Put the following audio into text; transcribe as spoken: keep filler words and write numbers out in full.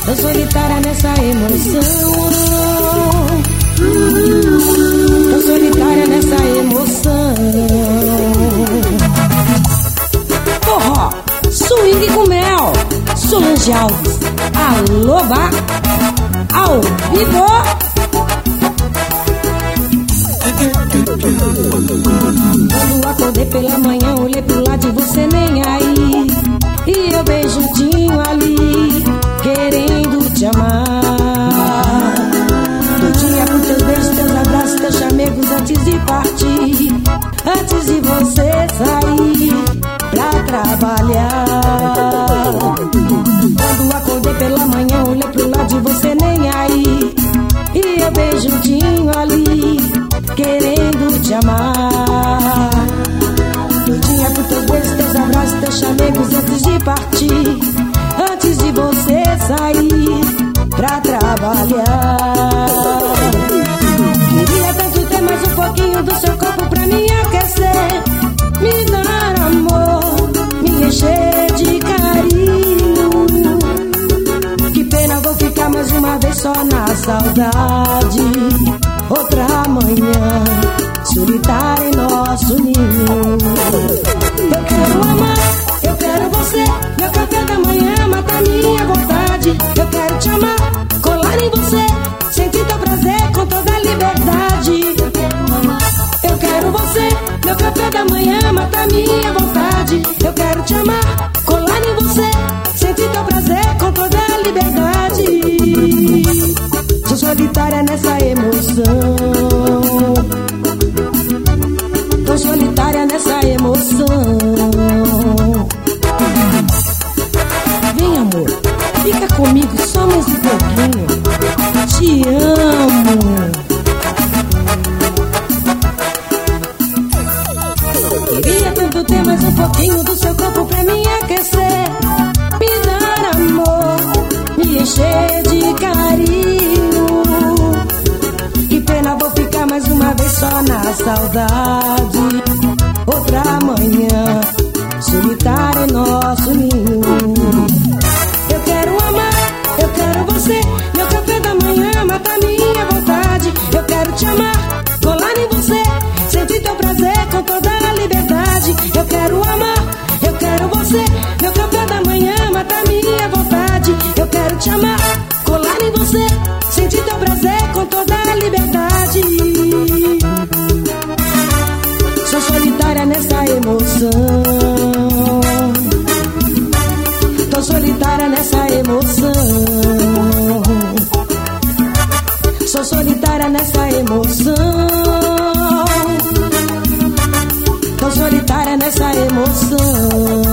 Tô solitária nessa emoção. Tô solitária nessa emoção. Forró, swing com mel, Solange Alves, alô, Bá, ao vivo. Quando acordei pela manhã, olhei pro lado e você nem aí. E eu bem juntinho ali, querendo te amar. Doidinha com teus beijos, teus abraços, teus chamegos antes de partir, antes de você sair pra trabalhar. Quando acordei pela manhã, olhei pro lado e você nem aí. E eu bem juntinho ali, querendo te amar. Doidinha com teus beijos, teus abraços, teus chamegos antes de partir, antes de você sair pra trabalhar. Queria tanto ter mais um pouquinho do seu corpo pra me aquecer, me dar amor, me encher de carinho. Que pena, vou ficar mais uma vez só na saudade. Outra manhã solitária em nosso ninho. Eu quero amar, eu quero você. Meu café da manhã mata minha vontade. Eu quero te amar, colar em você, sentir teu prazer com toda a liberdade. Eu quero você, meu café da manhã mata minha vontade. Eu quero te amar, colar em você, sentir teu prazer com toda a liberdade. Sou solitária nessa emoção. Tô solitária nessa emoção. Vem, amor, fica comigo só mais um pouquinho. Te amo. Queria tanto ter mais um pouquinho do seu corpo pra me aquecer, me dar amor, me encher de carinho. Que pena, vou ficar mais uma vez só na saudade. Outra manhã solitária em nosso ninho. Eu quero amar, eu quero você. Meu café da manhã mata minha vontade. Eu quero te amar, colar em você, sentir teu prazer com toda a liberdade. Eu quero amar, eu quero você. Meu café da manhã mata minha vontade. Eu quero te amar, colar em você, sentir teu prazer com toda a liberdade. Sou solitária nessa emoção. Tô solitária nessa emoção. Sou solitária nessa emoção. Tô solitária nessa emoção.